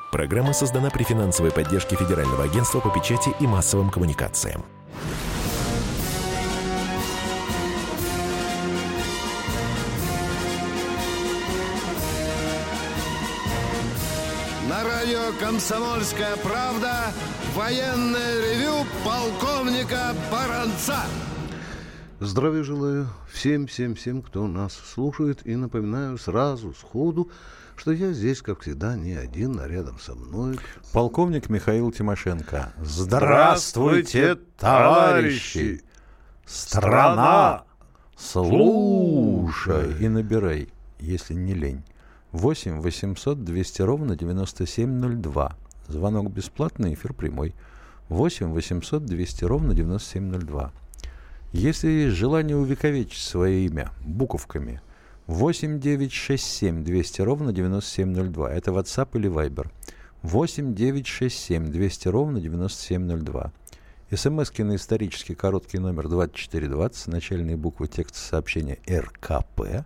Программа создана при финансовой поддержке Федерального агентства по печати и массовым коммуникациям. На радио «Комсомольская правда» военное ревю полковника Баранца. Здравия желаю всем, кто нас слушает. И напоминаю сразу, сходу, что я здесь, как всегда, не один, а рядом со мной полковник Михаил Тимошенко. Здравствуйте, товарищи! Страна! Слушай и набирай, если не лень. 8 800 200 ровно 9702. Звонок бесплатный, эфир прямой. 8 800 200 ровно 9702. Если есть желание увековечить свое имя буковками, 8 967 200 ровно 9702. Это WhatsApp или Viber. 8 967 200 ровно 9702. СМСки на исторический короткий номер 2420. Начальные буквы текста сообщения РКП.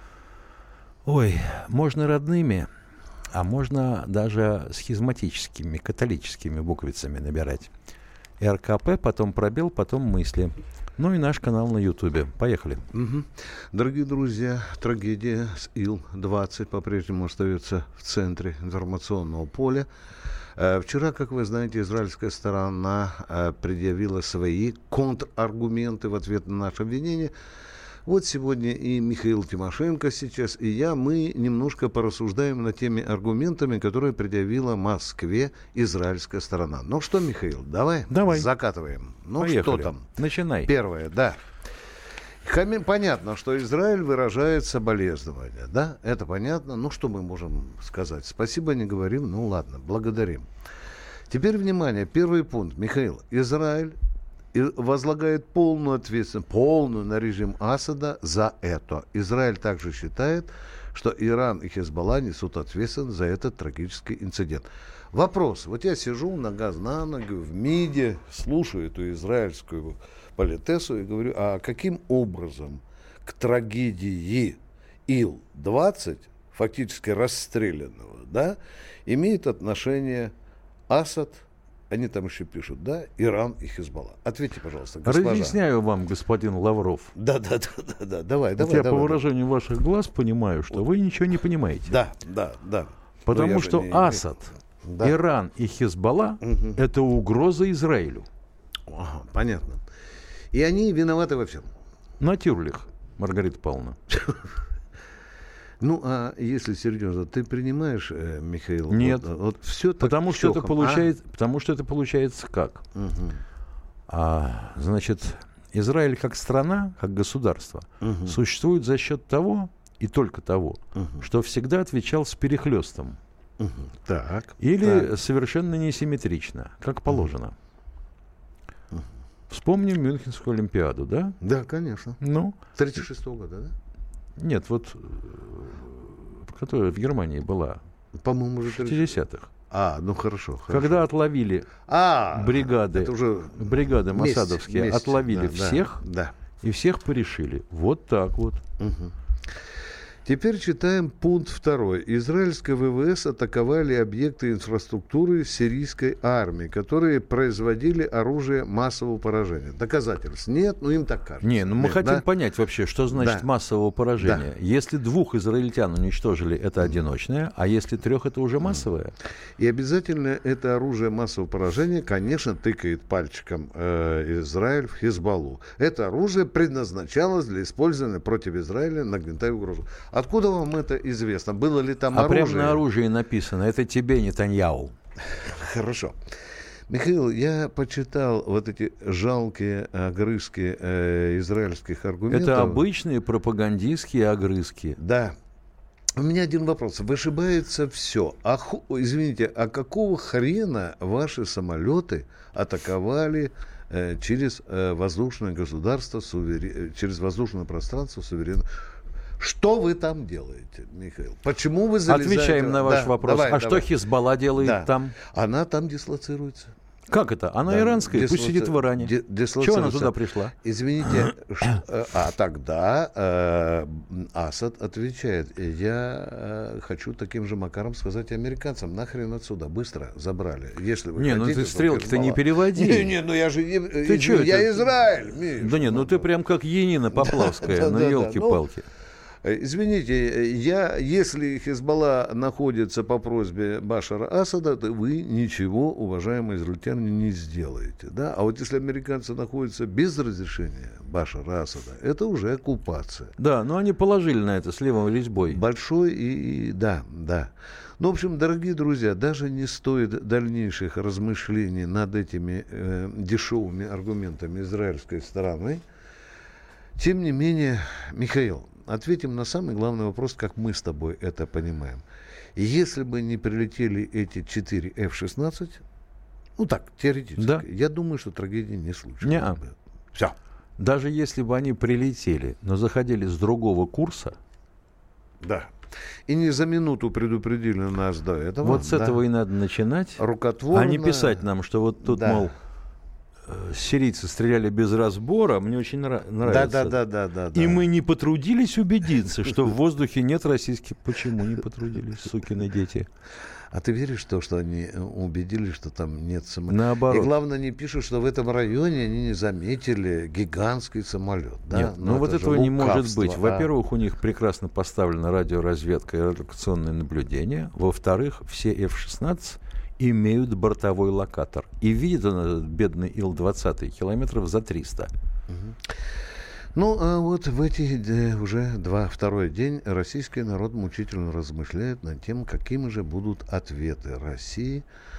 Ой, можно родными, а можно даже схизматическими, католическими буквицами набирать. РКП, потом пробел, потом мысли. Ну и наш канал на Ютубе. Поехали. Угу. Дорогие друзья, трагедия с Ил-20 по-прежнему остается в центре информационного поля. Вчера, как вы знаете, израильская сторона предъявила свои контраргументы в ответ на наше обвинение. Вот сегодня и Михаил Тимошенко сейчас, и я, мы немножко порассуждаем над теми аргументами, которые предъявила Москве израильская сторона. Ну что, Михаил, давай. Закатываем. Ну Поехали. Что там? Начинай. Первое, да. Понятно, что Израиль выражает соболезнования, да? Это понятно. Ну что мы можем сказать? Спасибо не говорим, ну ладно, благодарим. Теперь, внимание, первый пункт. Михаил, Израиль возлагает полную ответственность, полную на режим Асада за это. Израиль также считает, что Иран и Хезболла несут ответственность за этот трагический инцидент. Вопрос. Вот я сижу нога на ногу в МИДе, слушаю эту израильскую политессу и говорю, а каким образом к трагедии Ил-20, фактически расстрелянного, да, имеет отношение Асад? Они там еще пишут, да, Иран и Хезболла. Ответьте, пожалуйста, госпожа. Разъясняю вам, господин Лавров. Да, давай. Я по выражению ваших глаз понимаю, что вы ничего не понимаете. Да. Потому что Асад, Иран и Хезболла – это угроза Израилю. Ага, понятно. И они виноваты во всем. Натюрлих, Маргарита Павловна. Ну, а если серьезно, ты принимаешь, Михаил? Нет. Вот все так потому что это получается как? Значит, Израиль как страна, как государство, существует за счет того, и только того, что всегда отвечал с перехлестом. Так. Или совершенно несимметрично, как положено. Вспомним Мюнхенскую Олимпиаду, да? Да, конечно. Ну? 36-го года, да? Нет, вот которая в Германии была. По-моему, уже в 60-х. Ну хорошо. Когда отловили бригады моссадовские, отловили всех, и всех порешили. Вот так вот. Теперь читаем пункт 2. Израильское ВВС атаковали объекты инфраструктуры сирийской армии, которые производили оружие массового поражения. Доказательств нет, но им так кажется. Мы хотим понять вообще, что значит массового поражения. Да. Если 2 израильтян уничтожили, это одиночное, а если 3, это уже массовое. И обязательно это оружие массового поражения, конечно, тыкает пальчиком Израиль в Хезболлу. Это оружие предназначалось для использования против Израиля, нагнетая угрозу. Откуда вам это известно? Было ли там оружие? Прямо на оружии написано. Это тебе, Нетаньяху. Хорошо. Михаил, я почитал вот эти жалкие огрызки израильских аргументов. Это обычные пропагандистские огрызки. Да. У меня один вопрос. Вышибается все. Извините, а какого хрена ваши самолеты атаковали через воздушное государство, через воздушное пространство суверенного? Что вы там делаете, Михаил? Почему вы залезаете? Отвечаем на ваш вопрос. Что Хезболла делает там? Она там дислоцируется. Как это? Она иранская, пусть сидит в Иране. Чего она туда пришла? Извините, а тогда Асад отвечает: я хочу таким же макаром сказать американцам: нахрен отсюда, быстро забрали. Если вы хотите, ну ты стрелки-то не переводи. Не, ну я же я Израиль, Миш. Да нет, ну ты прям как Янина Поплавская, ну елки-палки. Извините, если Хизбалла находится по просьбе Башара Асада, то вы ничего, уважаемые израильтяне, не сделаете. Да? А вот если американцы находятся без разрешения Башара Асада, это уже оккупация. Да, но они положили на это с левой резьбой. Большой и да. Ну, в общем, дорогие друзья, даже не стоит дальнейших размышлений над этими дешевыми аргументами израильской стороны. Тем не менее, Михаил, ответим на самый главный вопрос, как мы с тобой это понимаем. Если бы не прилетели эти 4 F-16, ну так, теоретически, да, я думаю, что трагедии не случилось бы. Все. Даже если бы они прилетели, но заходили с другого курса. Да. И не за минуту предупредили нас до этого. Вот с этого и надо начинать. Рукотворно. А не писать нам, что вот тут, мол, сирийцы стреляли без разбора, мне очень нравится. Да. И мы не потрудились убедиться, что в воздухе нет российских... Почему не потрудились, сукины дети? А ты веришь в то, что они убедились, что там нет самолета? Наоборот. И главное, они пишут, что в этом районе они не заметили гигантский самолет. Да? Нет, ну вот этого не может быть. Во-первых, у них прекрасно поставлена радиоразведка и радиолокационное наблюдение. Во-вторых, все F-16 имеют бортовой локатор. И видит он этот бедный Ил-20 километров за 300. Ну, а вот в эти уже второй день российский народ мучительно размышляет над тем, какими же будут ответы России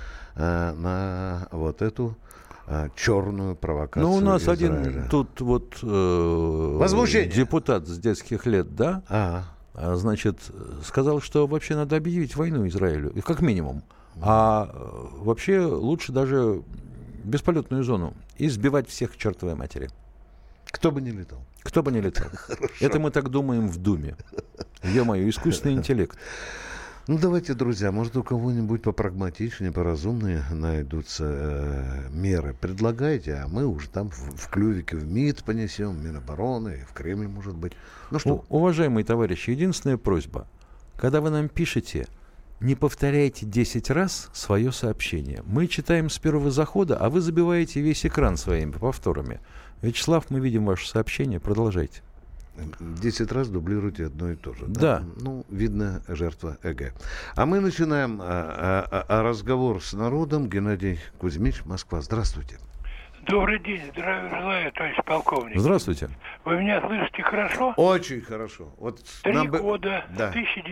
на вот эту черную провокацию. Ну, у нас Израиля. один тут вот депутат с детских лет, да? Значит, сказал, что вообще надо объявить войну Израилю, как минимум. А вообще лучше даже бесполетную зону и сбивать всех к чертовой матери. Кто бы ни летал. Кто бы ни летал. Это мы так думаем в Думе. Ё-моё, искусственный интеллект. Ну, давайте, друзья, может, у кого-нибудь попрагматичнее, поразумнее найдутся меры. Предлагайте, а мы уже там в клювике в МИД понесем, в Минобороны, в Кремль, может быть. Ну что? Уважаемые товарищи, единственная просьба. Когда вы нам пишете, не повторяйте 10 раз свое сообщение. Мы читаем с первого захода, а вы забиваете весь экран своими повторами. Вячеслав, мы видим ваше сообщение. Продолжайте. 10 раз дублируйте одно и то же. Да. Ну, видно, жертва ЭГ. А мы начинаем разговор с народом. Геннадий Кузьмич, Москва. Здравствуйте. Добрый день, здравия желаю, товарищ полковник. Здравствуйте. Вы меня слышите хорошо? Очень хорошо. Вот 3 года, с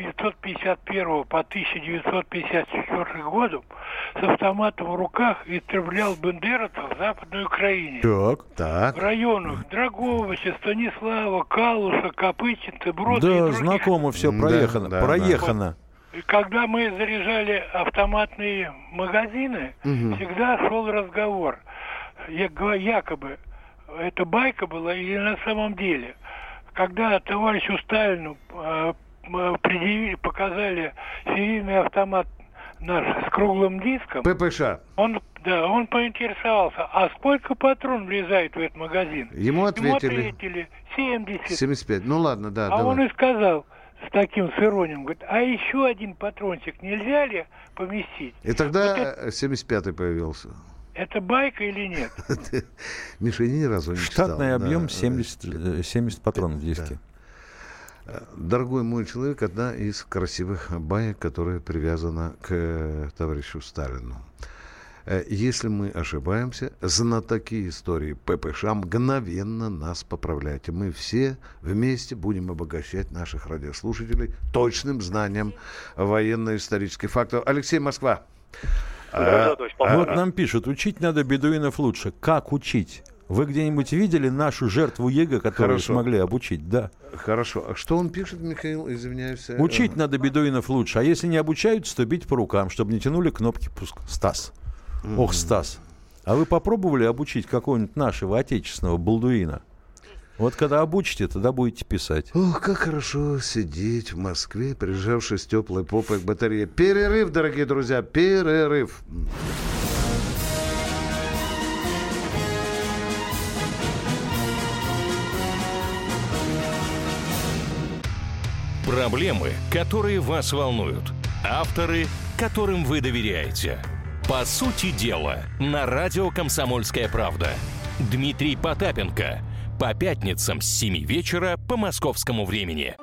1951 по 1954 году с автоматом в руках истреблял бандеровцев в Западной Украине. Так. В районах Драговича, Станислава, Калуша, Копытчицы, Брода и Да, других. знакомо все, проехано. Да. И когда мы заряжали автоматные магазины, всегда шел разговор. Якобы это байка была или на самом деле. Когда товарищу Сталину показали серийный автомат наш с круглым диском, ППШ. он поинтересовался, а сколько патрон влезает в этот магазин? Ему ответили 70. 75. Ну ладно, да. А он и сказал с таким с иронией, говорит, а еще один патрончик нельзя ли поместить? И тогда 75-й появился. Это байка или нет? Миша, ни разу не читал. Штатный объем 70 патронов в диске. Дорогой мой человек, одна из красивых баек, которая привязана к товарищу Сталину. Если мы ошибаемся, знатоки истории ППШ мгновенно нас поправляйте. Мы все вместе будем обогащать наших радиослушателей точным знанием военно-исторических фактов. Алексей, Москва. Вот нам пишут, учить надо бедуинов лучше. Как учить? Вы где-нибудь видели нашу жертву ЕГЭ, которую смогли обучить? Да. Хорошо. А что он пишет, Михаил? Извиняюсь. Учить надо бедуинов лучше. А если не обучают, то бить по рукам, чтобы не тянули кнопки пуска. Стас. Ох, Стас. А вы попробовали обучить какого-нибудь нашего отечественного балдуина? Вот когда обучите, тогда будете писать. Ох, как хорошо сидеть в Москве, прижавшись теплой попой к батарее. Перерыв, дорогие друзья, перерыв. Проблемы, которые вас волнуют. Авторы, которым вы доверяете. По сути дела, на радио «Комсомольская правда». Дмитрий Потапенко. По пятницам с 7 вечера по московскому времени.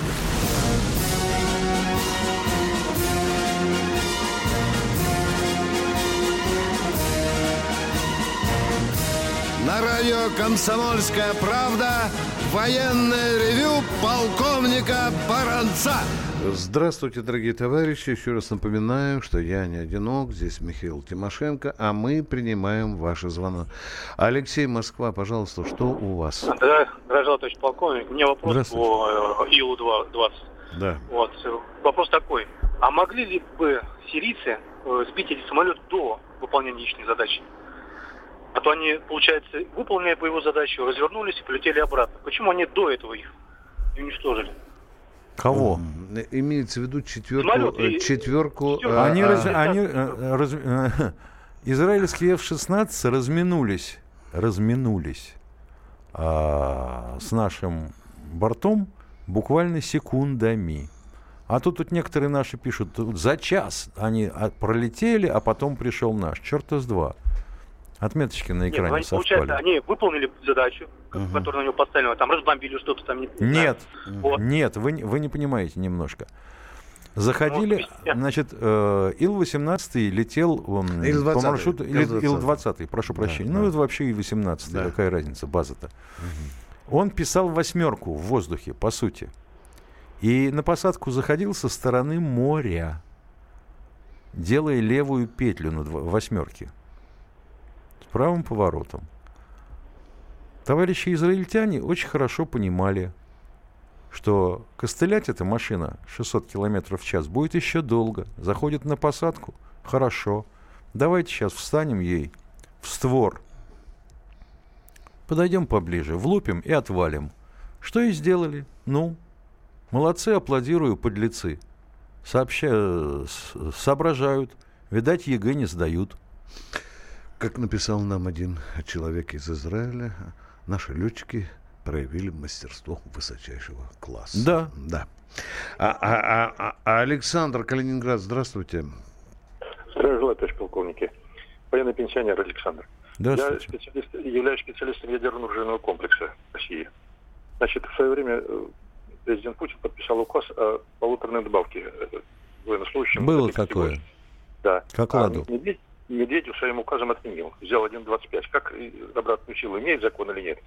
На радио «Комсомольская правда» военное ревю полковника Баранца. Здравствуйте, дорогие товарищи. Еще раз напоминаю, что я не одинок. Здесь Михаил Тимошенко, а мы принимаем ваши звонки. Алексей, Москва, пожалуйста, что у вас? Здравствуйте, товарищ полковник. У меня вопрос по Ил-20. Да. Вот. Вопрос такой. А могли ли бы сирийцы сбить эти самолеты до выполнения личной задачи? А то они, получается, выполнили боевую задачу, развернулись и полетели обратно. Почему они до этого их уничтожили? Кого? Имеется в виду четверку. Израильские F-16 разминулись с нашим бортом буквально секундами. А тут некоторые наши пишут, за час они пролетели, а потом пришел наш. Черта с два. Отметочки на экране совпали. Получается, они выполнили задачу, которую на него поставили, там разбомбили что-то там. Нет, вы не понимаете немножко. Заходили, значит, Ил-18 летел по маршруту... Ил-20, прошу прощения. Ну, это вообще Ил-18, какая разница, база-то. Он писал восьмерку в воздухе, по сути. И на посадку заходил со стороны моря, делая левую петлю над восьмерки. Правым поворотом. Товарищи израильтяне очень хорошо понимали, что костылять эта машина 600 км в час будет еще долго. Заходит на посадку. Хорошо. Давайте сейчас встанем ей в створ. Подойдем поближе, влупим и отвалим. Что и сделали. Ну, молодцы, аплодирую, подлецы. Соображают. Видать, ЕГЭ не сдают. Как написал нам один человек из Израиля, наши летчики проявили мастерство высочайшего класса. Да. Александр, Калининград, здравствуйте. Здравия, товарищ полковники. Военный пенсионер Александр. Здравствуйте. Я являюсь специалистом ядерного оружейного комплекса России. Значит, в свое время президент Путин подписал указ о полуторной добавке военнослужащим. Было такое. Да. Как ладу. Медведев своим указом отменил. Взял 1.25. Как обратную силу имеет закон или нет?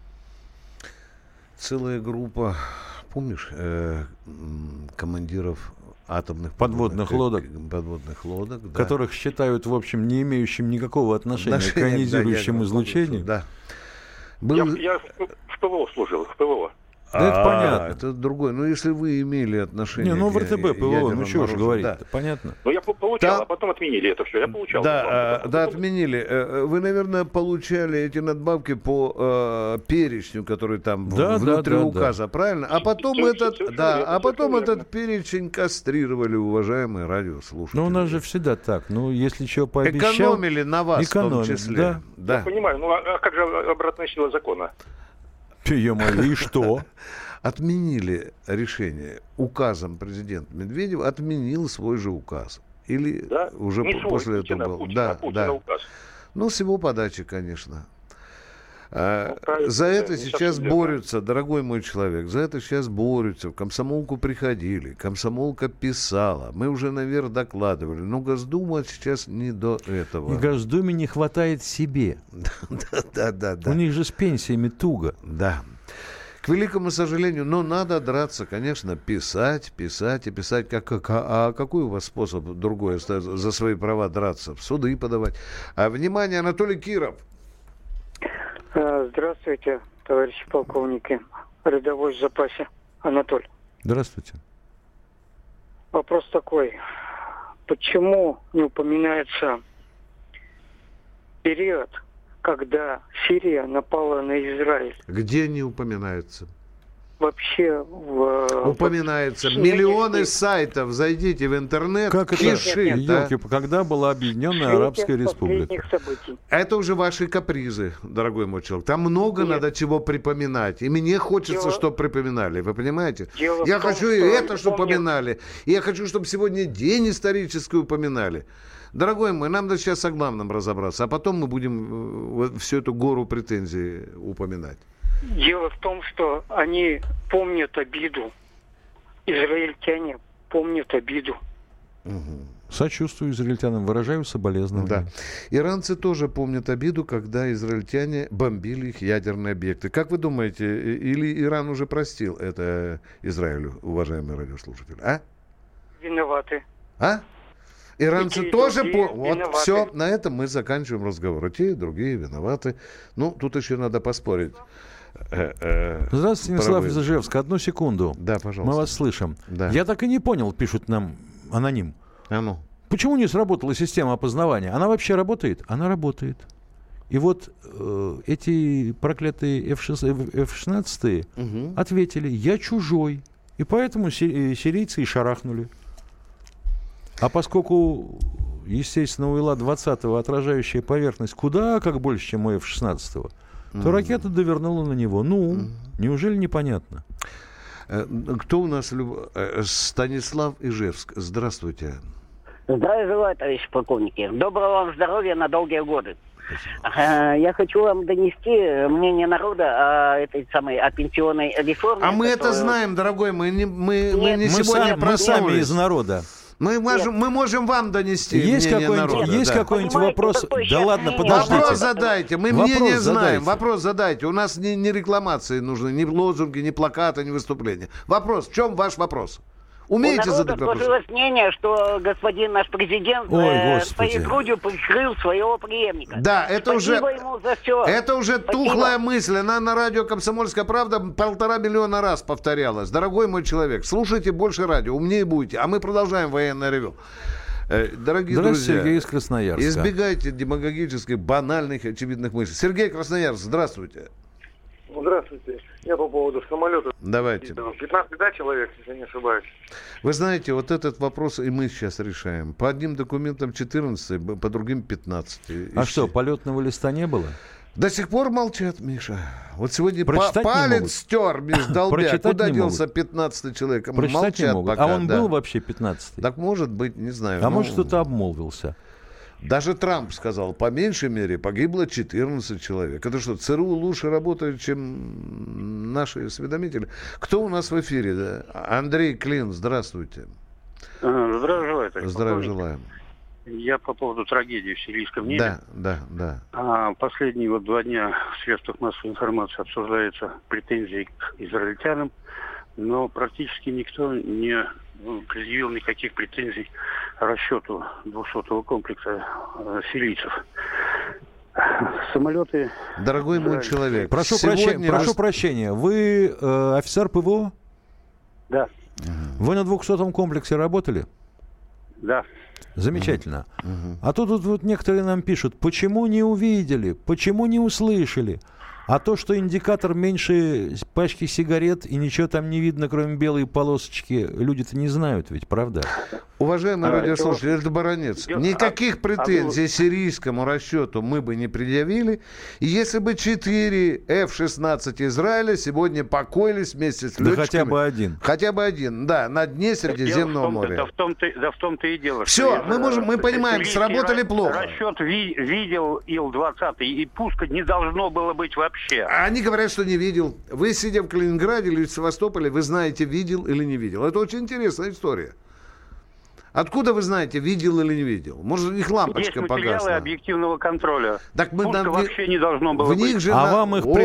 Целая группа, помнишь, командиров атомных подводных лодок, да, которых считают, в общем, не имеющим никакого отношения к ионизирующему излучению. Да. Я в ПВО служил, в ПВО. Да, это понятно. Это другое. Но если вы имели отношение... в РТБ, ПВО, ну что же говорить, да. Понятно. Ну, я получал, а потом отменили это все. Я получал. Да, отменили. Вы, наверное, получали эти надбавки по перечню, который там внутри указа, правильно? А потом этот перечень кастрировали, уважаемые радиослушатели. Ну, у нас же всегда так. Ну, если что пообещал... Экономили на вас в том числе. Да. Я понимаю. Ну, а как же обратная сила закона? И что? Отменили решение. Указом президента Медведева отменил свой же указ. Или уже после этого был. Да. Указ. Ну, с его подачи, конечно. За это сейчас борются, дорогой мой человек, за это сейчас борются. В комсомолку приходили, комсомолка писала. Мы уже наверх докладывали. Но Госдума сейчас не до этого. И Госдуме не хватает себе. Да. У них же с пенсиями туго. Да. К великому сожалению, но надо драться, конечно, писать и писать. А какой у вас способ другой за свои права драться? В суды подавать. Внимание, Анатолий Киров. Здравствуйте, товарищи полковники. Рядовой в запасе Анатолий. Здравствуйте. Вопрос такой. Почему не упоминается период, когда Сирия напала на Израиль? Где не упоминается? вообще упоминается. Миллионы сайтов. Зайдите в интернет. Как это? Кишит, да? Когда была Объединенная Арабская Республика? Это уже ваши капризы, дорогой мой человек. Там много надо чего припоминать. И мне хочется, чтобы припоминали. Вы понимаете? Я хочу и это, чтобы поминали. И я хочу, чтобы сегодня день исторический упоминали. Дорогой мой, нам надо сейчас о главном разобраться. А потом мы будем всю эту гору претензий упоминать. Дело в том, что они помнят обиду. Израильтяне помнят обиду. Сочувствую израильтянам, выражаю соболезнования. Да. Иранцы тоже помнят обиду, когда израильтяне бомбили их ядерные объекты. Как вы думаете, или Иран уже простил это Израилю, уважаемые радиослушатели? А? Виноваты. А? Иранцы и тоже... Вот все, на этом мы заканчиваем разговор. И те, и другие виноваты. Ну, тут еще надо поспорить. Здравствуйте, Станислав из Ижевска. Одну секунду. Да, пожалуйста. Мы вас слышим. Да. Я так и не понял, пишут нам аноним. А ну. Почему не сработала система опознавания? Она вообще работает? Она работает. И вот эти проклятые F-16 ответили: я чужой. И поэтому сирийцы и шарахнули. А поскольку, естественно, у Ила-20 отражающая поверхность куда как больше, чем у F-16, то ракета довернула на него. Ну, неужели непонятно? Кто у нас? Станислав Ижевск. Здравствуйте. Здравия желаю, товарищи полковники. Доброго вам здоровья на долгие годы. Я хочу вам донести мнение народа о пенсионной реформе. А мы это знаем, дорогой. Мы не сегодня мы сами из народа. Мы можем вам донести есть мнение народа. Есть какой-нибудь вопрос? Да ладно, подождите. Вопрос задайте. Мы мнение знаем. Вопрос задайте. У нас не рекламации нужны, ни лозунги, ни плакаты, ни выступления. Вопрос. В чем ваш вопрос? Умеете задать вопрос? Сложилось мнение, что господин наш президент своей грудью прикрыл своего преемника. Да, это ему за все. Это уже тухлая мысль. Она на радио «Комсомольская правда» 1,5 миллиона раз повторялась. Дорогой мой человек, слушайте больше радио, умнее будете. А мы продолжаем военное ревю. Дорогие друзья, Сергей из Красноярска. Избегайте демагогических, банальных, очевидных мыслей. Сергей Красноярск, здравствуйте. Здравствуйте. Я по поводу самолета. Давайте. 15, да, человек, если не ошибаюсь. Вы знаете, вот этот вопрос и мы сейчас решаем. По одним документам 14, по другим 15. А что, полетного листа не было? До сих пор молчат, Миша. Вот сегодня палец стер, Миш, долбя. Куда делся 15-й человек? Молчат пока. А он был вообще 15-й? Так может быть, не знаю. А может, кто-то обмолвился. Даже Трамп сказал, по меньшей мере погибло 14 человек. Это что, ЦРУ лучше работают, чем наши осведомители? Кто у нас в эфире? Да? Андрей Клин, здравствуйте. Здравия желаю. Здравия желаем. Я по поводу трагедии в сирийском небе. Да. Последние 2 дня в средствах массовой информации обсуждаются претензии к израильтянам, но практически никто не предъявил никаких претензий расчету 200-го комплекса сирийцев. Самолеты... Дорогой мой человек, прошу прощения, вы офицер ПВО? Да. Вы на 200-м комплексе работали? Да. Замечательно. А тут вот некоторые нам пишут, почему не увидели, почему не услышали. А то, что индикатор меньше пачки сигарет и ничего там не видно, кроме белой полосочки, люди-то не знают ведь, правда? Уважаемые радиослушатели, это Баранец. Никаких претензий сирийскому расчету мы бы не предъявили, если бы 4 F-16 Израиля сегодня покоились вместе с летчиками. Да хотя бы один. Хотя бы один, да, на дне Средиземного моря. Да в том-то и дело. Все, мы понимаем, сработали плохо. Расчет видел Ил-20, и пуска не должно было быть вообще. Они говорят, что не видел. Вы, сидя в Калининграде или в Севастополе, вы знаете, видел или не видел. Это очень интересная история. Откуда вы знаете, видел или не видел? Может, у них лампочка погасла? Есть материалы объективного контроля. Так мы пуска вообще не должно было быть. Вам их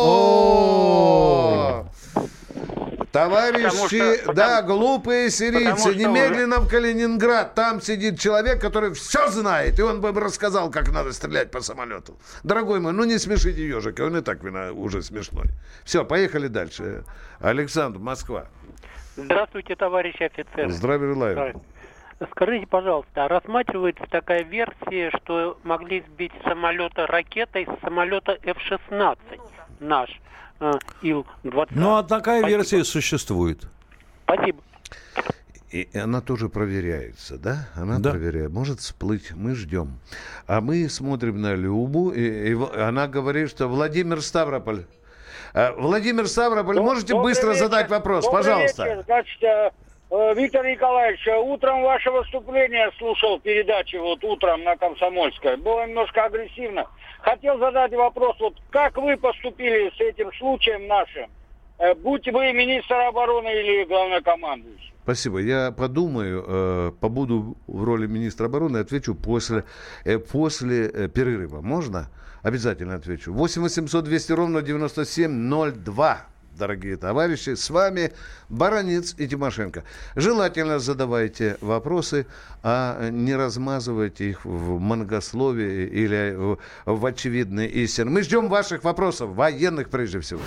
Товарищи, глупые сирийцы, немедленно в Калининград. Там сидит человек, который все знает, и он бы рассказал, как надо стрелять по самолету. Дорогой мой, не смешите ежика, он и так уже смешной. Все, поехали дальше. Александр, Москва. Здравствуйте, товарищи офицеры. Здравия желаю. Скажите, пожалуйста, рассматривается такая версия, что могли сбить самолета ракетой с самолета F-16 наш. Ил-20. Ну, а такая версия существует. Спасибо. И она тоже проверяется, да? Она Да. проверяет. Может всплыть. Мы ждем. А мы смотрим на Любу, и она говорит, что Владимир Ставрополь. Владимир Ставрополь, можете быстро задать вопрос? Пожалуйста. Вечер. Значит, Виктор Николаевич, утром ваше выступление слушал передачу, вот утром на Комсомольской. Было немножко агрессивно. Хотел задать вопрос, вот как вы поступили с этим случаем нашим? Будь вы министр обороны или главнокомандующий? Спасибо. Я подумаю, побуду в роли министра обороны, отвечу после перерыва. Можно? Обязательно отвечу. 8 800 200 ровно 9702. Дорогие товарищи, с вами Баранец и Тимошенко. Желательно задавайте вопросы, а не размазывайте их в многословии или в очевидные истины. Мы ждем ваших вопросов, военных прежде всего.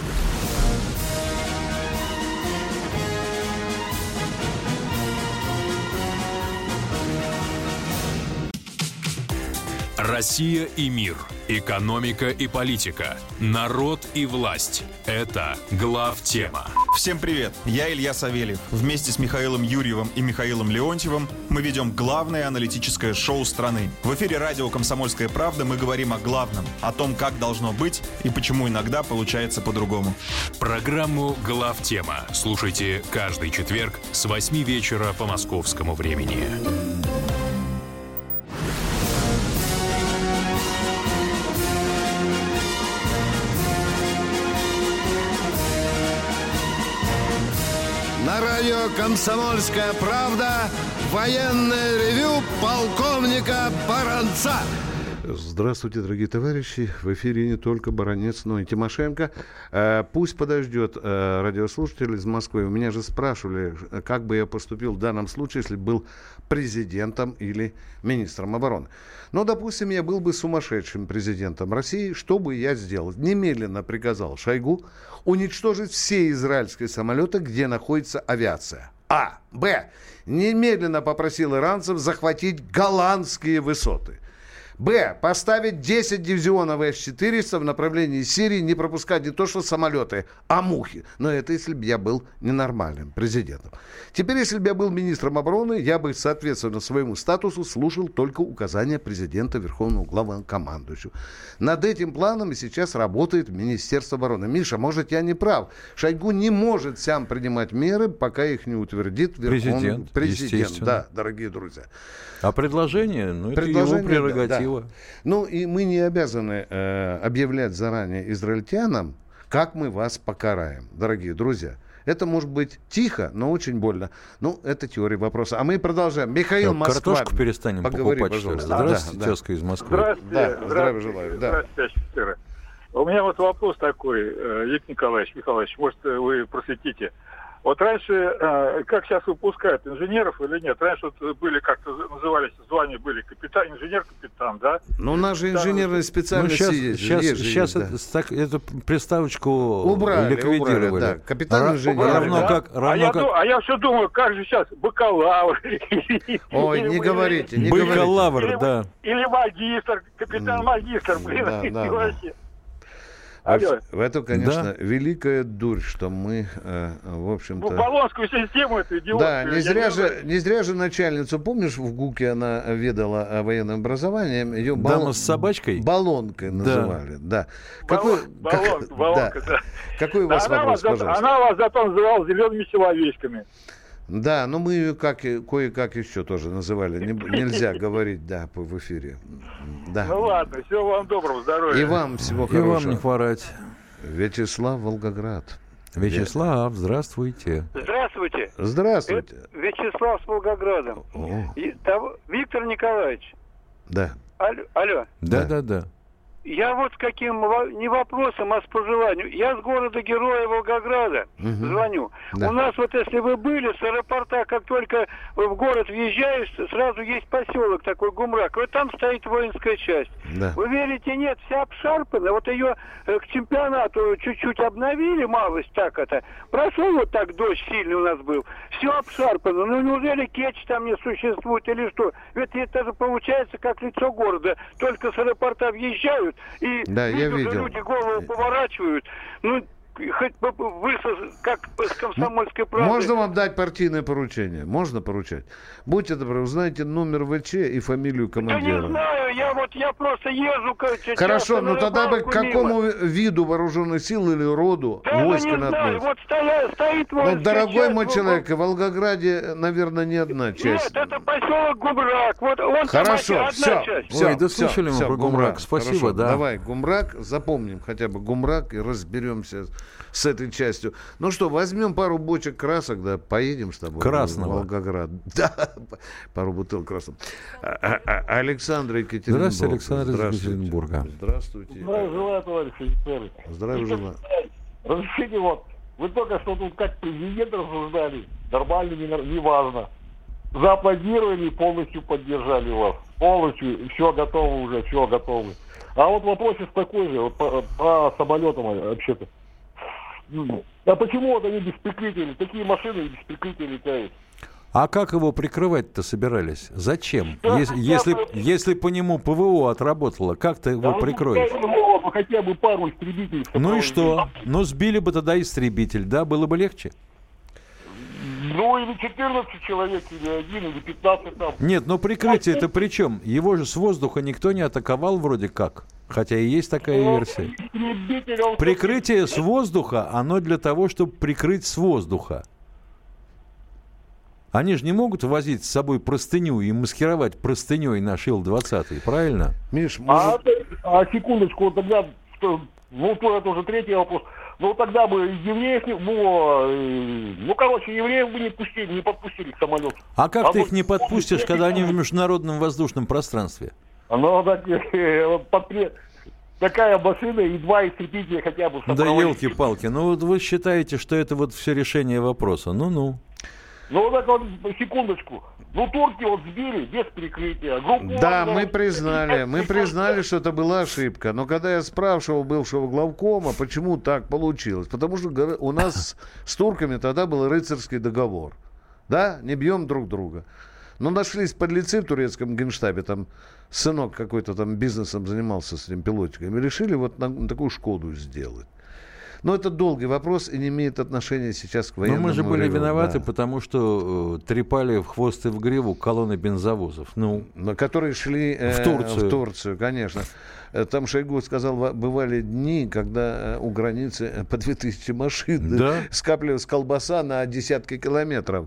Россия и мир. Экономика и политика. Народ и власть. Это главтема. Всем привет, я Илья Савельев. Вместе с Михаилом Юрьевым и Михаилом Леонтьевым мы ведем главное аналитическое шоу страны. В эфире радио «Комсомольская правда» мы говорим о главном, о том, как должно быть и почему иногда получается по-другому. Программу «Главтема» слушайте каждый четверг с 8 вечера по московскому времени. На радио «Комсомольская правда» военное ревю полковника Баранца. Здравствуйте, дорогие товарищи. В эфире не только Баранец, но и Тимошенко. Пусть подождет радиослушатель из Москвы. У меня же спрашивали, как бы я поступил в данном случае, если был президентом или министром обороны. Ну, допустим, я был бы сумасшедшим президентом России. Что бы я сделал? Немедленно приказал Шойгу уничтожить все израильские самолеты, где находится авиация. А. Б. Немедленно попросил иранцев захватить голландские высоты. Б. Поставить 10 дивизионов С-400 в направлении Сирии, не пропускать не то что самолеты, а мухи. Но это если бы я был ненормальным президентом. Теперь, если бы я был министром обороны, я бы, соответственно, своему статусу слушал только указания президента Верховного главнокомандующего. Над этим планом и сейчас работает Министерство обороны. Миша, может, я не прав. Шойгу не может сам принимать меры, пока их не утвердит Верховный президент. Да, дорогие друзья. А предложение, это его прерогатива. Да. Ну, и мы не обязаны объявлять заранее израильтянам, как мы вас покараем, дорогие друзья. Это может быть тихо, но очень больно. Ну, это теория вопроса. А мы продолжаем. Михаил, Москва. Картошку перестанем покупать, что ли? Здравствуйте, тезка из Москвы. Здравствуйте. Здравия желаю. Здравствуйте, офицеры. У меня вот вопрос такой, Виктор Николаевич, может, вы просветите. Вот раньше, как сейчас выпускают, инженеров или нет? Раньше вот были, как-то назывались, звания были инженер-капитан, да? Ну, у нас же инженерные специальности есть. Сейчас эту приставочку ликвидировали. Да. Капитан-инженер. А я все думаю, как же сейчас бакалавр? Ой, не говорите. Бакалавр, да. Или магистр, капитан-магистр, вообще. Это, конечно, великая дурь, что мы, в общем-то... Болонскую систему эту идиотскую. Да, не зря же начальницу, помнишь, в ГУКе она ведала военным образованием, ее дама с собачкой? Баллонкой называли, да. Баллонка, да. Какой у вас вопрос, пожалуйста? Она вас зато называла зелеными человечками. Да, но мы ее кое-как еще тоже называли. Нельзя говорить, да, в эфире. Да. Ну ладно, всего вам доброго, здоровья. И вам всего хорошего. И вам не хворать. Вячеслав, Волгоград. Вячеслав, здравствуйте. Здравствуйте. Здравствуйте. Вячеслав с Волгограда. Виктор Николаевич. Да. Алло. Да. Я вот с каким не вопросом, а с пожеланием. Я с города-героя Волгограда звоню. Да. У нас вот если вы были с аэропорта, как только в город въезжаешь, сразу есть поселок такой Гумрак. Вот там стоит воинская часть. Да. Вы верите, нет, вся обшарпана. Вот ее к чемпионату чуть-чуть обновили, малость так это. Прошел вот так дождь сильный у нас был. Все обшарпано. Ну неужели кетч там не существует или что? Ведь это же получается как лицо города. Только с аэропорта въезжают. И да, видят, я видел. Люди голову поворачивают. Ну, хоть бы как с «Комсомольской правдой». Можно вам дать партийное поручение? Можно поручать? Будьте добры, узнаете номер ВЧ и фамилию командира. Да не знаю, я просто езжу. Хорошо, но тогда бы к какому виду вооруженных сил или роду войска надо? Вот стоит Ну, дорогой мой человек, в Волгограде, наверное, не одна часть. Нет, это поселок Гумрак. Вот он хорошо, все. Ой, да слышали мы про Гумрак. Спасибо, хорошо, да. Давай, Гумрак, запомним хотя бы Гумрак и разберемся с этой частью. Ну что, возьмем пару бочек красок, да, поедем с тобой Красного. в Волгоград. Да, пару бутылок красного. Александр Екатеринбург. Здравствуйте, Александр из Екатеринбурга. Здравствуйте. Здравия желаю, товарищи офицеры. Здравия желаю. Разрешите, вот, вы только что тут как президента рассуждали, нормально, не важно. Зааплодировали и полностью поддержали вас. Полностью, все готово уже, все готовы. А вот вопросик такой же, вот по самолетам вообще-то. А почему вот они без прикрытия, такие машины без прикрытия летают? А как его прикрывать-то собирались? Зачем? Если по нему ПВО отработало, как ты его прикроешь? Хотя бы пару истребителей. Ну и что? Ну сбили бы тогда истребитель, да? Было бы легче? Ну или 14 человек, или 1, или 15 там. Нет, но прикрытие-то при чем? Его же с воздуха никто не атаковал вроде как. Хотя и есть такая версия. Прикрытие с воздуха, оно для того, чтобы прикрыть с воздуха. Они же не могут возить с собой простыню и маскировать простыней наш Ил-20, правильно? Миш, а секундочку, вот тогда, ну, это уже третий вопрос. Ну, тогда бы евреев, евреев бы не подпустили к самолету. А как ты их не подпустишь, когда они в международном воздушном пространстве? Ну, так, такая машина и 2 истребителя хотя бы. Да елки-палки, ну вот вы считаете, что это вот все решение вопроса, ну-ну. Ну, так вот, секундочку. Ну, турки вот сбили без прикрытия. Да, мы признали, что это была ошибка. Но когда я спрашивал бывшего главкома, почему так получилось, потому что у нас с турками тогда был рыцарский договор. Да, не бьем друг друга. Но нашлись подлецы в турецком генштабе, там сынок какой-то там бизнесом занимался с этим пилотиком, и решили вот такую «Шкоду» сделать. Но это долгий вопрос и не имеет отношения сейчас к военному. Но мы же были реву, виноваты, да. Потому что трепали в хвост и в гриву колонны бензовозов. Которые шли в Турцию, конечно. Там Шойгу сказал, бывали дни, когда у границы по 2000 машин скапливалась колбаса на десятки километров.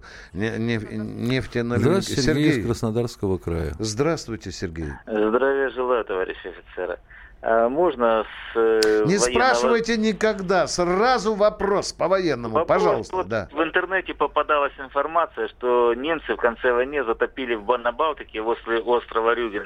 Здравствуйте, Сергей из Краснодарского края. Здравствуйте, Сергей. Здравия желаю, товарищи офицеры. Можно Не спрашивайте никогда, сразу вопрос по военному, пожалуйста. Вот в интернете попадалась информация, что немцы в конце войны затопили на Балтике возле острова Рюген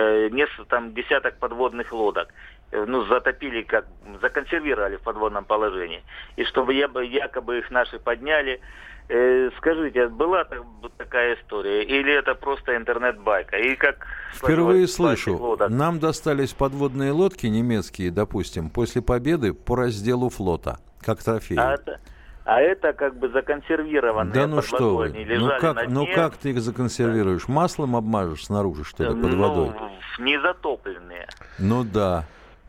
там десяток подводных лодок. Затопили, законсервировали в подводном положении. И чтобы якобы их наши подняли. Скажите, была такая история? Или это просто интернет-байка? И как впервые слышу. Нам достались подводные лодки немецкие, допустим, после победы по разделу флота, как трофей. А это как бы законсервированные. Да ну что вы, как ты их законсервируешь? Маслом обмажешь снаружи, что ли, под водой? Не затопленные. Ну да.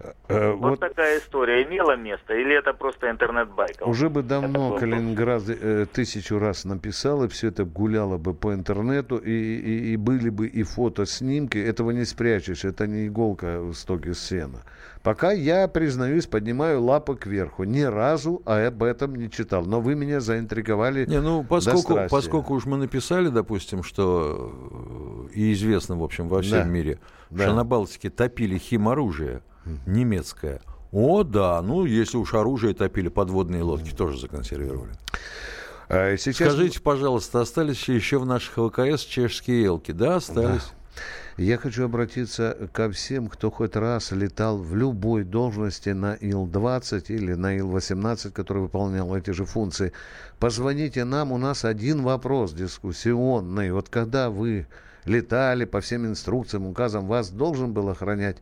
Вот такая история имела место, или это просто интернет-байка? Уже бы давно Калининград 1000 раз написал, и все это гуляло бы по интернету, и были бы и фото-снимки. Этого не спрячешь, это не иголка в стоге сена. Пока я, признаюсь, поднимаю лапы кверху. Ни разу об этом не читал. Но вы меня заинтриговали поскольку уж мы написали, допустим, что и известно, в общем, во всем мире, что на Балтике топили химоружие немецкое. О, да, если уж оружие топили, подводные лодки тоже законсервировали. Скажите, пожалуйста, остались еще в наших ВКС чешские елки? Да, остались. Да. Я хочу обратиться ко всем, кто хоть раз летал в любой должности на Ил-20 или на Ил-18, который выполнял эти же функции. Позвоните нам, у нас один вопрос дискуссионный. Вот когда вы летали по всем инструкциям, указам, вас должен был охранять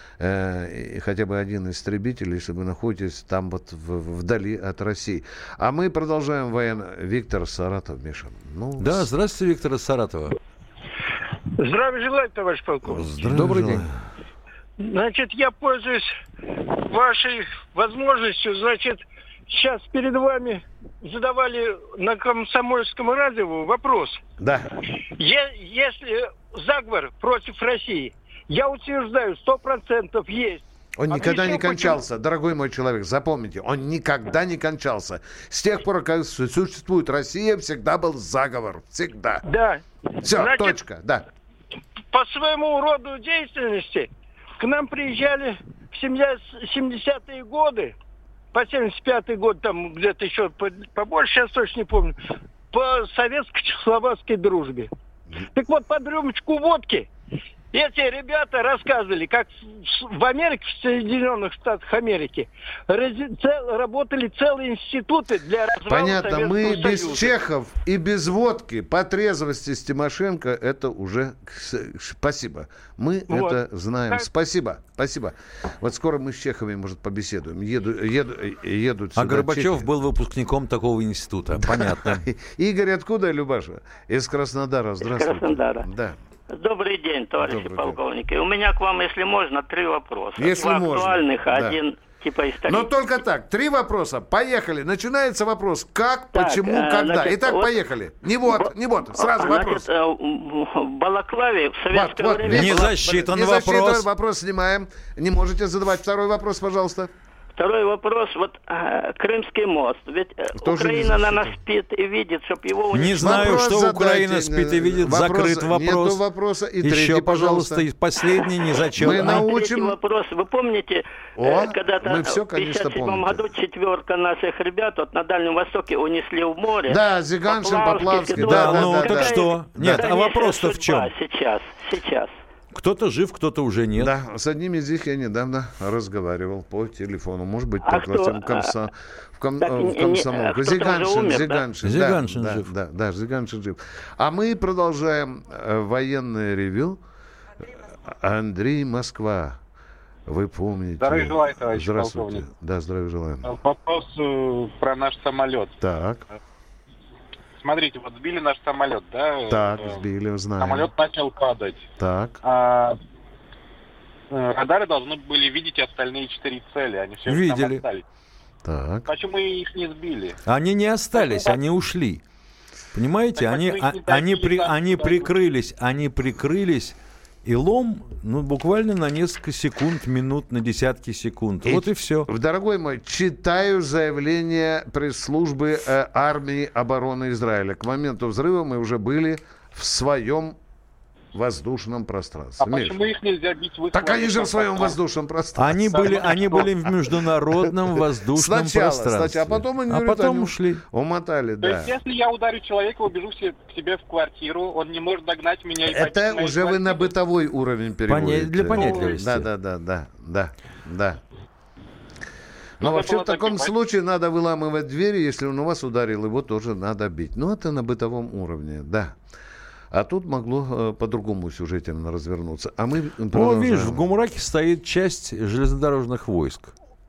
хотя бы один истребитель, если вы находитесь там вот вдали от России. А мы продолжаем Виктор Саратов, Миша. Да, здравствуйте, Виктор из Саратова. Здравия желаю, товарищ полковник. Добрый день. Значит, я пользуюсь вашей возможностью, сейчас перед вами задавали на Комсомольском радио вопрос. Да. Если заговор против России, я утверждаю, 100% есть. Он никогда не кончался, дорогой мой человек, запомните, он никогда не кончался. С тех пор, как существует Россия, всегда был заговор, всегда. Да. Все, значит, точка, да. По своему роду деятельности к нам приезжали в 70-е годы, по 75-й год, там где-то еще побольше, сейчас точно не помню, по советско-чехословацкой дружбе. Так вот, под рюмочку водки эти ребята рассказывали, как в Америке, в Соединенных Штатах Америки, работали целые институты для развала Понятно, Советского мы Союза. без чехов и без водки по трезвости с Тимошенко, это уже... Спасибо. Мы Вот. это знаем. Так. Спасибо. Вот скоро мы с чехами, может, побеседуем. Едут сюда А Горбачев чехи. был выпускником такого института. Понятно. Игорь, откуда, Любаша? Из Краснодара. Здравствуйте. Из Краснодара. Да. Добрый день, товарищи Добрый полковники. У меня к вам, если можно, 3 вопроса. Если 2 можно, актуальных, да. один типа исторический. Но только так. 3 вопроса. Поехали. Начинается вопрос. Как, Так, почему, когда. значит, Итак, вот- поехали. Не вот. Сразу вопрос. В Балаклаве в советское время... Не была- засчитан Не засчитан вопрос. Вопрос снимаем. Не можете задавать второй вопрос, пожалуйста. Второй вопрос. Вот Крымский мост. Ведь Тоже Украина, не наверное, спит и видит, чтобы его... Не уничтожить. знаю, Вопрос что задайте. Украина спит и видит. Закрыт вопрос. Нету вопроса. И Еще, третий, пожалуйста, пожалуйста. и последний не зачет. Мы Третий научим... вопрос. Вы помните, О, когда-то мы все, в конечно, 1957 помним. году 4 наших ребят вот на Дальнем Востоке унесли в море? Да, Зиганшин, Поплавский. Да, Да, ну да, так да. что? Нет, Какая а вопрос-то в судьба чем? Сейчас. Кто-то жив, кто-то уже нет. Да, с одним из них я недавно разговаривал по телефону. Может быть, А по классам кто? в комсомолку. кто-то уже умер, да? Зиганшин. Зиганшин жив. Да, Зиганшин жив. А мы продолжаем военное ревю. Андрей, Москва. Вы помните. Здравия желаю, товарищ Здравствуйте. полковник. Да, здравия желаем. Вопрос про наш самолет. Так, Смотрите, вот сбили наш самолет, да? так, сбили, знаем. Самолет начал падать. Так. Радары должны были видеть остальные 4 цели. Они все Видели. там остались. Так. Почему их не сбили? Они не остались, они ушли. Понимаете, Так они почему их не добили, прикрылись, и лом, буквально на несколько секунд, минут, на десятки секунд. Вот и все. Дорогой мой, читаю заявление пресс-службы армии обороны Израиля. К моменту взрыва мы уже были в своем воздушном пространстве. А почему их нельзя бить в их Так они же в своем воздушном воздушном Они пространстве. были в международном воздушном пространстве. А потом они ушли. Умотали, То да. есть, если я ударю человека, убежу к себе в квартиру, он не может догнать меня и побить Это мою уже вы на квартиру? бытовой уровень переводите. Для понятливости. Да. Но вообще в таком случае надо выламывать двери, если он у вас ударил, его тоже надо бить. Ну, это на бытовом уровне, да. А тут могло по-другому сюжетно развернуться. А мы продолжаем. Видишь, в Гумраке стоит часть железнодорожных войск.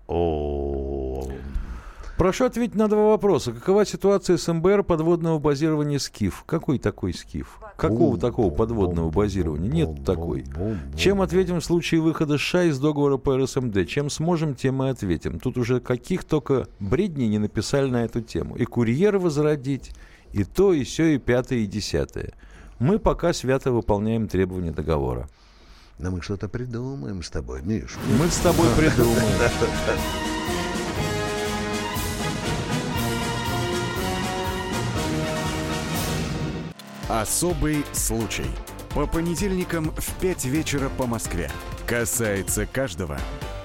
Прошу ответить на 2 вопроса. Какова ситуация с МБР подводного базирования «Скиф»? Какой такой «Скиф»? Какого такого подводного базирования? Нет такой. Чем ответим в случае выхода США из договора по РСМД? Чем сможем, тем и ответим. Тут уже каких только бредней не написали на эту тему. И «Курьер» возродить, и то, и сё, и 5-е, и 10-е. Мы пока свято выполняем требования договора. Да мы что-то придумаем с тобой, Миш. Мы с тобой придумаем. Особый случай. По понедельникам в 5 вечера по Москве. Касается каждого.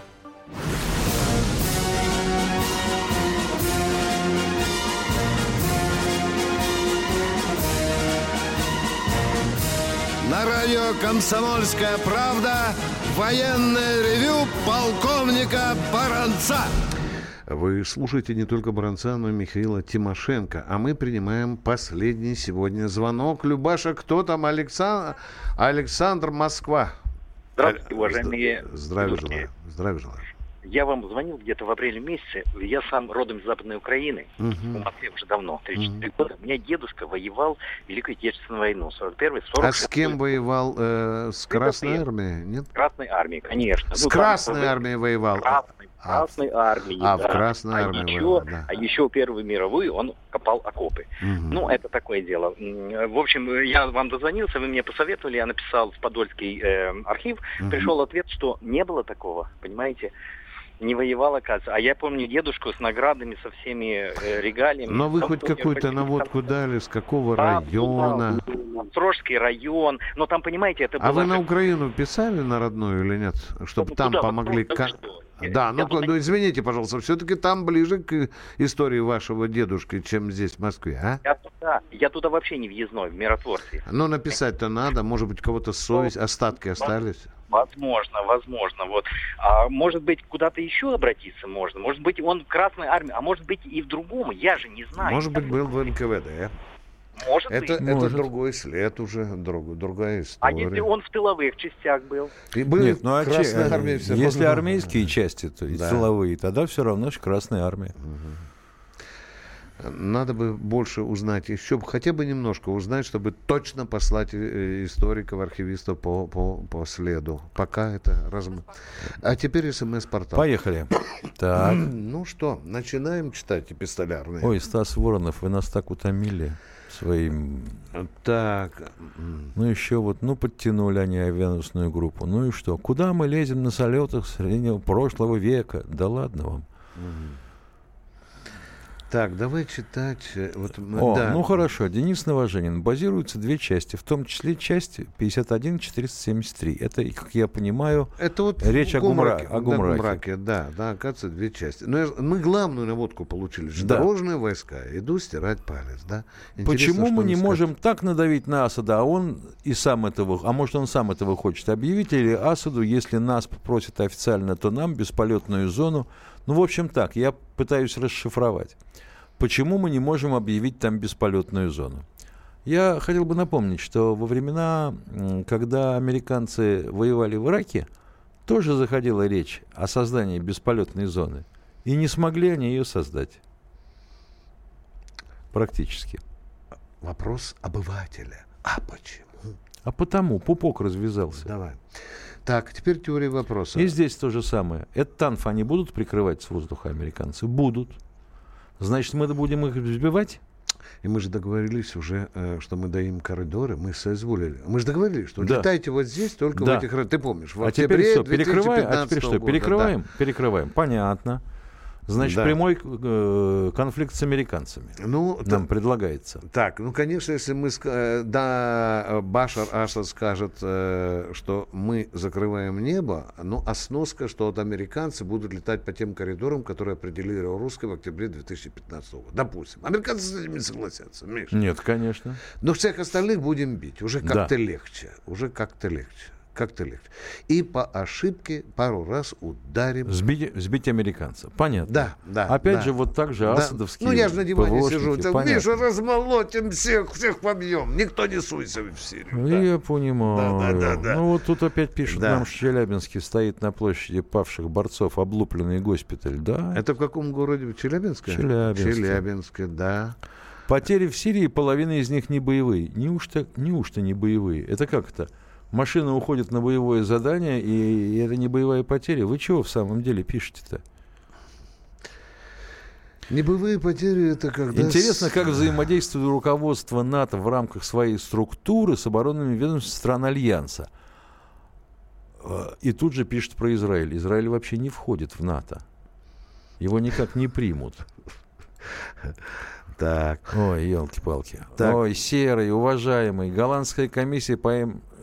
На радио «Комсомольская правда» военное ревю полковника Баранца. Вы слушаете не только Баранца, но и Михаила Тимошенко. А мы принимаем последний сегодня звонок. Любаша, кто там? Александр, Москва. Здравствуйте, уважаемые Здравия слушатели. желаю. Здравия желаю. Я вам звонил где-то в апреле месяце. Я сам родом из Западной Украины. Мгм. В Москве уже давно, 34 года. У меня дедушка воевал в Великую Отечественную войну. 41-46. А с кем воевал? С Красной армией? Нет? С Красной армией, конечно. С Красной армией воевал. Красной армии. А, да. в Красной армии. А еще Первую мировую он копал окопы. Ну, это такое дело. В общем, я вам дозвонился, вы мне посоветовали, я написал в Подольский архив, пришел ответ, что не было такого, понимаете? Не воевал, оказывается. А я помню дедушку с наградами, со всеми регалиями. Но вы хоть какую-то наводку дали, с какого района? Строжский район. Но там, понимаете, это было... А вы на Украину писали, на родную или нет? Чтобы там помогли... Да, ну извините, пожалуйста, все-таки там ближе к истории вашего дедушки, чем здесь, в Москве, а? Я туда вообще не въездной, в миротворце. Ну, написать-то надо, может быть, у кого-то совесть, остатки остались? Возможно. Вот. А может быть, куда-то еще обратиться можно? Может быть, он в Красной армии, а может быть и в другом, я же не знаю. Может быть, был в НКВД. Может быть. Это другой след уже, другая история. А если он в тыловых частях был? Нет, ну если армейские части, то есть тыловые, тогда все равно же Красная армия. Надо бы больше узнать, еще хотя бы немножко узнать, чтобы точно послать историков, архивистов по следу. Пока это А теперь СМС-портал. Поехали. Так. Ну что, начинаем читать эпистолярные. Ой, Стас Воронов, вы нас так утомили своим... Так. Ну еще вот, подтянули они авианосную группу. Ну и что? Куда мы лезем на самолетах среднего прошлого века? Да ладно вам. Так, давай читать. Ну хорошо. Денис Новоженин. Базируются две части, в том числе часть 51-473. Это, как я понимаю, это вот речь о Гумраке. Да, оказывается, две части. Но мы главную наводку получили. Дорожные войска. Иду стирать палец, да? Почему мы не можем так надавить на Асада, а он и сам этого, а может он сам этого хочет объявить, или Асаду, если нас попросят официально, то нам бесполетную зону. Ну, в общем так, я пытаюсь расшифровать. Почему мы не можем объявить там бесполетную зону? Я хотел бы напомнить, что во времена, когда американцы воевали в Ираке, тоже заходила речь о создании бесполетной зоны. И не смогли они ее создать. Практически. Вопрос обывателя. А почему? А потому. Пупок развязался. Давай. Так, теперь теория вопроса. И здесь то же самое. Это Танф они будут прикрывать с воздуха американцы? Будут. Значит, мы будем их сбивать? И мы же договорились уже, что мы даем коридоры, мы соизволили. Мы же договорились, что летайте вот здесь, только в этих... Ты помнишь, в октябре 2015 года. Перекрываем. Понятно. Значит, прямой конфликт с американцами нам предлагается. Так, конечно, если мы... Башар Асад скажет, что мы закрываем небо, а сноска, что американцы будут летать по тем коридорам, которые определили русские в октябре 2015 года. Допустим. Американцы с этим не согласятся, Миша. Нет, конечно. Но всех остальных будем бить. Уже как-то легче. Как-то легче. И по ошибке пару раз ударим. Сбить американцев. Понятно. Да. Опять же, вот так же асадовские. Ну, я же на диване сижу. Миша, размолотим всех побьем. Никто не суйся в Сирию. Я понимаю. Да. Ну, вот тут опять пишут нам, что Челябинске стоит на площади павших борцов облупленный госпиталь. Да. Это в каком городе? В Челябинске? Челябинске, да. Потери в Сирии, половина из них не боевые. Неужто не боевые? Это как это? Машина уходит на боевое задание, и это не боевая потеря. Вы чего в самом деле пишете-то? Небоевые потери — это когда... Интересно, как взаимодействует руководство НАТО в рамках своей структуры с оборонными ведомствами стран Альянса. И тут же пишет про Израиль. Израиль вообще не входит в НАТО. Его никак не примут. Так. Ой, елки-палки. Ой, серый, уважаемый. Голландская комиссия по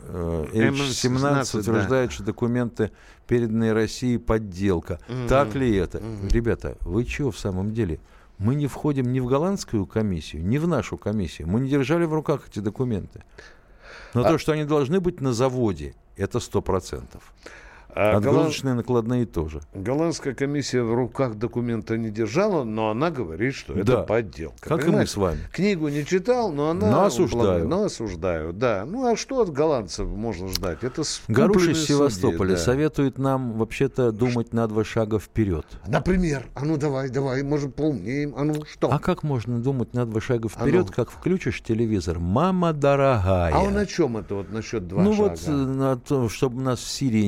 М17 утверждает, что документы, переданные России, подделка. Так ли это? Ребята, вы чего в самом деле? Мы не входим ни в голландскую комиссию, ни в нашу комиссию. Мы не держали в руках эти документы. Но то, что они должны быть на заводе, это 100%. Отгрузочные накладные тоже. Голландская комиссия в руках документа не держала, но она говорит, что это подделка. Как и мы с вами. Книгу не читал, но она... Но осуждаю. Да. Ну, а что от голландцев можно ждать? Это Гаруш из Севастополя советует нам вообще-то думать на 2 шага вперед. Например? А ну давай, может, поумнеем. А ну что? А как можно думать на 2 шага вперед, как включишь телевизор? Мама дорогая. А он о чем это вот насчет 2 шага? Ну вот, на то, чтобы нас в Сирии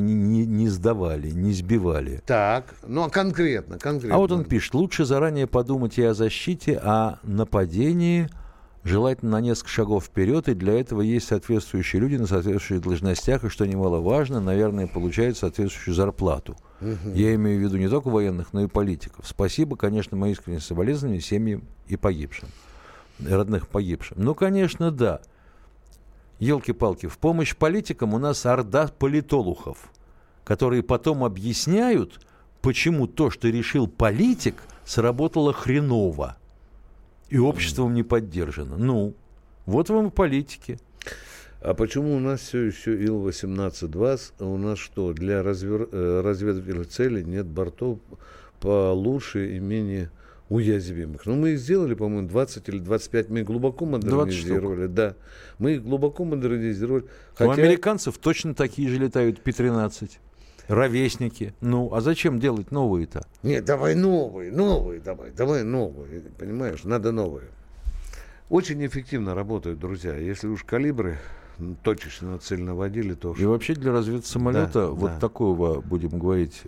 не сдавали, не сбивали. Так, ну а конкретно. А вот он пишет, лучше заранее подумать и о защите, о нападении, желательно на несколько шагов вперед, и для этого есть соответствующие люди на соответствующих должностях, и, что немаловажно, наверное, получают соответствующую зарплату. Я имею в виду не только военных, но и политиков. Спасибо, конечно, мои искренние соболезнования семьям и погибшим, родных погибшим. Ну, конечно, да. Елки-палки, в помощь политикам у нас орда политолухов, которые потом объясняют, почему то, что решил политик, сработало хреново и обществом не поддержано. Ну, вот вам и политики. А почему у нас все еще Ил-18-2, а у нас что, для разведывательных целей нет бортов получше и менее уязвимых? Ну, мы их сделали, по-моему, 20 или 25, мы их глубоко модернизировали. Да, мы их глубоко модернизировали. У американцев точно такие же летают Пи-13. Ровесники. Ну, а зачем делать новые-то? Нет, давай новые, давай новые. Понимаешь, надо новые. Очень эффективно работают, друзья. Если уж калибры точечно цель наводили, то... И вообще для разведсамолета да. такого, будем говорить,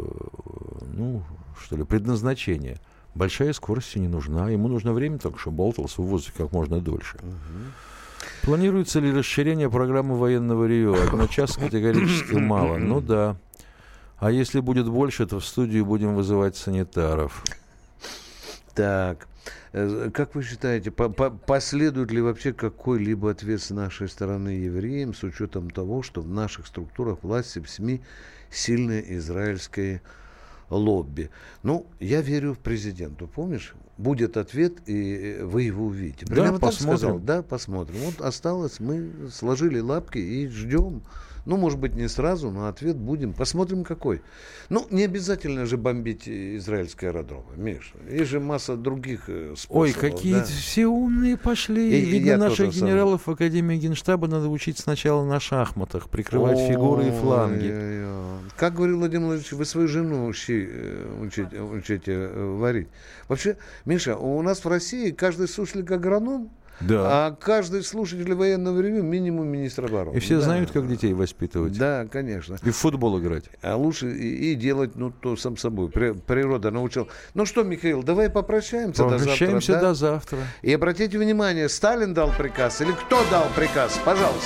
предназначения. Большая скорость не нужна. Ему нужно время только, чтобы болтался в воздухе как можно дольше. Планируется ли расширение программы военного ревю? Одночасно категорически мало. Ну да. А если будет больше, то в студию будем вызывать санитаров. Так. Как вы считаете, последует ли вообще какой-либо ответ с нашей стороны евреям с учетом того, что в наших структурах власти, в СМИ сильное израильское лобби? Ну, я верю в президента. Помнишь? Будет ответ, и вы его увидите. Да, посмотрим. Сказал, да, посмотрим. Вот осталось, мы сложили лапки и ждем. Ну, может быть, не сразу, но ответ будем. Посмотрим, какой. Ну, не обязательно же бомбить израильские аэродромы, Миша. Есть же масса других способов. Ой, какие все умные пошли. Видно, наших генералов в Академии Генштаба надо учить сначала на шахматах, прикрывать фигуры и фланги. Как говорил Владимир Владимирович, вы свою жену учите варить. Вообще, Миша, у нас в России каждый суслик агроном, да. А каждый слушатель военного ревю минимум министр обороны. И все знают, как детей воспитывать. Да, конечно. И в футбол играть. А лучше и делать, то сам собой. Природа научила. Ну что, Михаил, давай попрощаемся до завтра. Попрощаемся до завтра. И обратите внимание, Сталин дал приказ или кто дал приказ? Пожалуйста.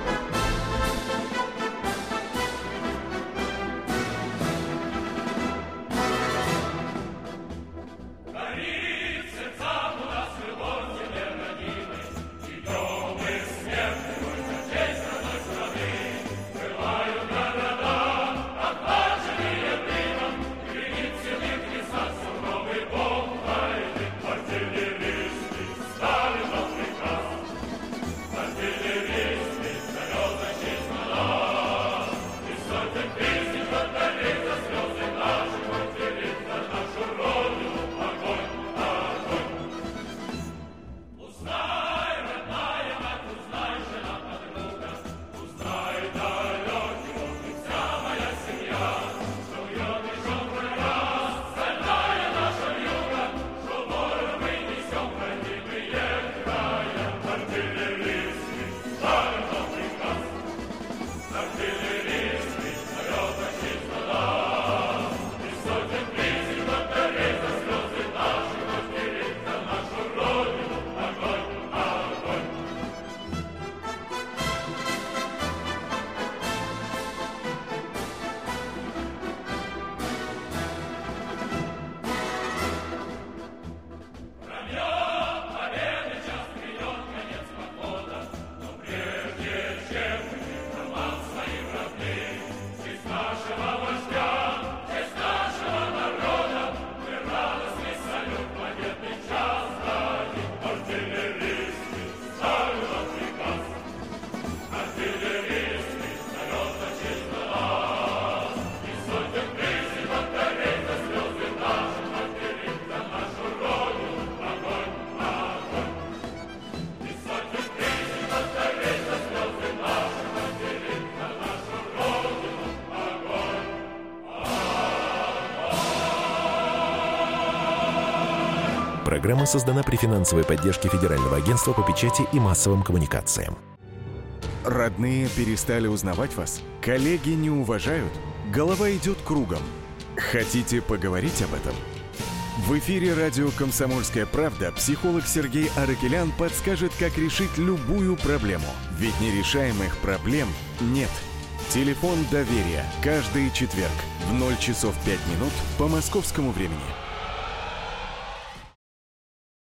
Программа создана при финансовой поддержке Федерального агентства по печати и массовым коммуникациям. Родные перестали узнавать вас? Коллеги не уважают? Голова идет кругом. Хотите поговорить об этом? В эфире радио «Комсомольская правда» психолог Сергей Аракелян подскажет, как решить любую проблему. Ведь нерешаемых проблем нет. Телефон доверия. Каждый четверг в 0 часов 5 минут по московскому времени.